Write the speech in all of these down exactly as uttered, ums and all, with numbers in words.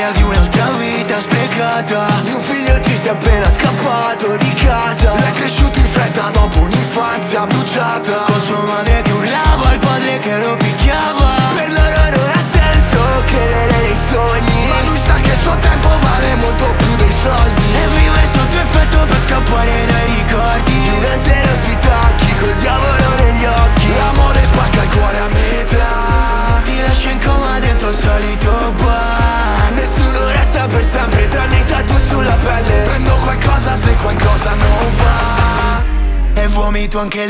storia di un'altra vita sprecata, di un figlio triste appena scappato di casa. È cresciuto in fretta dopo un'infanzia bruciata, con sua madre che urlava, il padre che lo picchiava. per loro non ha senso credere nei sogni, ma lui sa che il suo tempo vale molto più dei soldi, e vive sotto effetto per scappare dai ricordi di una generosità chi col diavolo negli occhi. L'amore spacca il cuore a metà, ti lascia in coma dentro il solito bar. nessuno resta per sempre tranne i tattoo sulla pelle. Prendo qualcosa se qualcosa non va, e vomito anche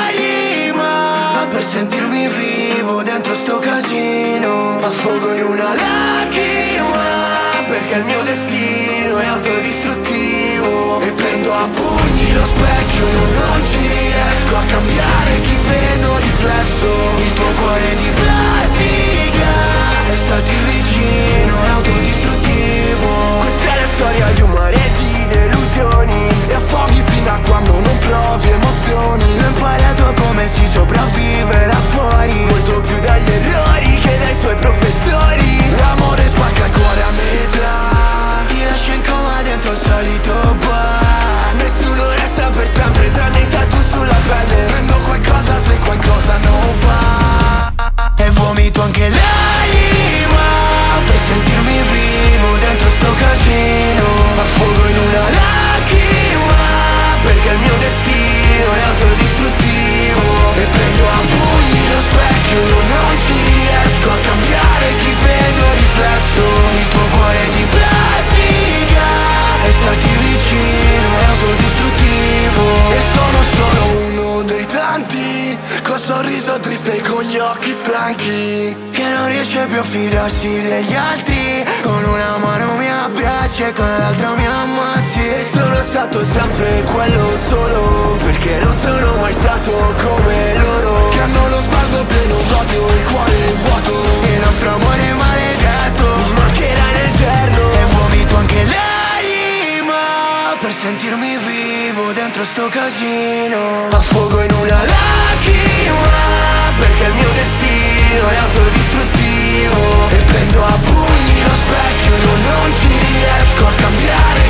l'anima per sentirmi vivo dentro sto casino. affogo in una lacrima perché il mio destino è autodistruttivo, e prendo a pugni lo specchio, non ci riesco a cambiare chi vedo riflesso. Il tuo cuore di plastica e starti vicino è autodistruttivo. Questa è la storia di un mare di delusioni, e affoghi fino a quando non provi emozioni. Ho imparato come si sopravvive là fuori, Molto più dagli errori che dai suoi professori. L'amore spacca il cuore a metà, ti lascia in coma dentro il solito bar. nessuno resta per sempre tranne i tattoo sulla pelle. Prendo qualcosa se qualcosa non va, E vomito anche l'anima per sentirmi vivo dentro sto casino. affogo in una lacrima perché il mio destino è autodistruttivo, e prendo a pugni lo specchio, non ci riesco a cambiare chi vedo riflesso. Il tuo cuore di plastica e starti vicino è autodistruttivo. E sono solo uno dei tanti col sorriso triste e con gli occhi stanchi, che non riesce più a fidarsi degli altri. Con una mano mi abbracci e con l'altra mi ammazzi. e sono stato sempre quello solo perché non sono mai stato come loro, che hanno lo sguardo pieno d'odio e il cuore vuoto. Il nostro amore è maledetto Mi mancherà in eterno, e vomito anche l'anima per sentirmi vivo dentro sto casino. affogo in una lacrima perché il mio destino è autodistruttivo, e prendo a pugni lo specchio, non ci riesco a cambiare